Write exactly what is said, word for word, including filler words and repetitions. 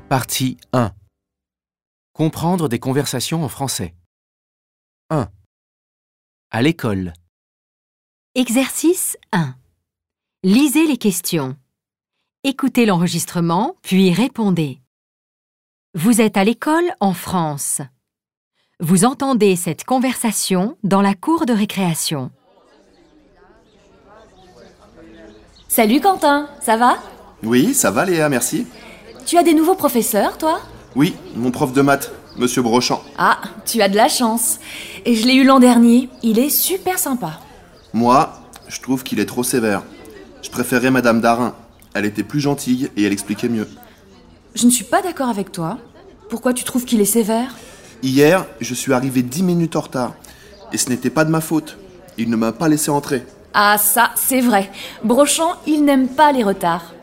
Partie un. Comprendre des conversations en français. un. À l'école. Exercice un. Lisez les questions. Écoutez l'enregistrement, puis répondez. Vous êtes à l'école en France. Vous entendez cette conversation dans la cour de récréation. Salut Quentin, ça va ? Oui, ça va Léa, merci. Tu as des nouveaux professeurs, toi ? Oui, mon prof de maths, Monsieur Brochant. Ah, tu as de la chance. Et je l'ai eu l'an dernier, il est super sympa. Moi, je trouve qu'il est trop sévère. Je préférais Madame Darin. Elle était plus gentille et elle expliquait mieux. Je ne suis pas d'accord avec toi. Pourquoi tu trouves qu'il est sévère ? Hier, je suis arrivé dix minutes en retard. Et ce n'était pas de ma faute. Il ne m'a pas laissé entrer. Ah ça, c'est vrai. Brochant, il n'aime pas les retards.